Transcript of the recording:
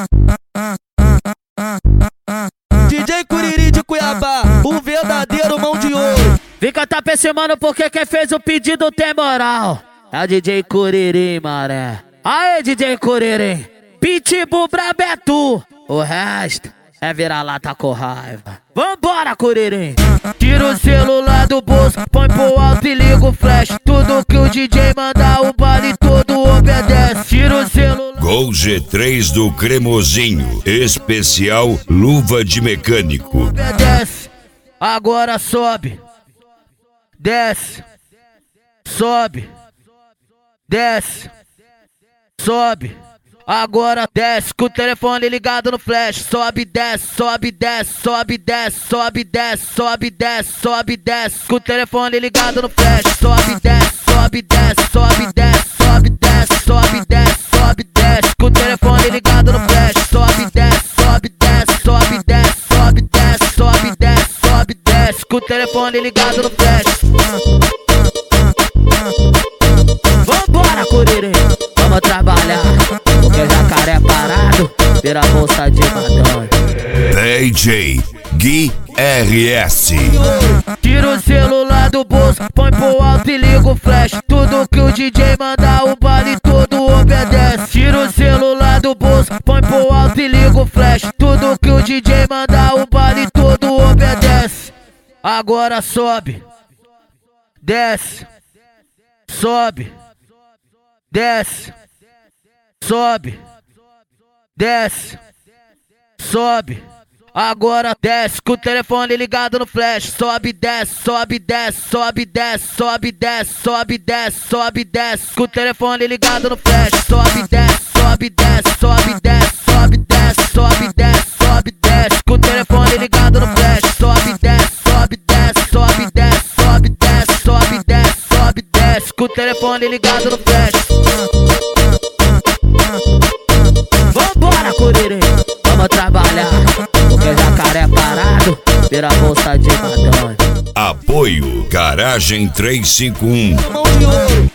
DJ Curirim de Cuiabá, o verdadeiro mão de ouro. Vem cantar pra esse mano porque quem fez o pedido tem moral. É o DJ Curirim, maré. Aê, DJ Curirim. Pitbull Brabetu. O resto é vira-lata com raiva. Vambora, Curirim. Tira o celular do bolso, põe pro alto e liga o flash. Tudo que o DJ mandar, o baile todo obedece. Tira o celular. Gol G3 do Cremosinho, especial luva de mecânico. Obedece. Agora sobe, desce, sobe, desce, sobe. Agora desce com o telefone ligado no flash. Sobe, desce, sobe, desce, sobe, desce, sobe, desce, sobe, desce, sobe, desce. Com o telefone ligado no flash. Sobe, desce, sobe, desce, sobe, desce, sobe, desce, sobe, desce, sobe, desce. Com o telefone ligado no flash. Sobe, desce, sobe, desce, sobe, desce, sobe, desce, sobe, desce, sobe, desce. Com o telefone ligado no flash. Vambora, Curirim, vamos trabalhar. Porque o jacaré é parado, vira bolsa de madame. DJ Gui RS. Tira o celular do bolso, põe pro alto e liga o flash. Tudo que o DJ mandar, o baile todo obedece. Tira o celular do bolso, põe pro alto e liga o flash. Tudo que o DJ mandar, o baile todo obedece. Agora sobe, desce, sobe, desce, sobe, desce, sobe. Agora desce com o telefone ligado no flash. Sobe, desce, sobe, desce, sobe, desce, sobe, desce, sobe, desce, sobe, desce. Com o telefone ligado no flash. Sobe, desce, sobe, desce, sobe, desce, sobe, desce, sobe, desce, sobe, desce. Com o telefone ligado no flash. Sobe, desce, sobe, desce, sobe, desce, sobe, desce, sobe, desce, sobe, desce. Com o telefone ligado no flash. Vambora, Curirim, vamos trabalhar. Porque o jacaré é parado, vira bolsa de madame. Apoio Garagem 351. Mão de ouro.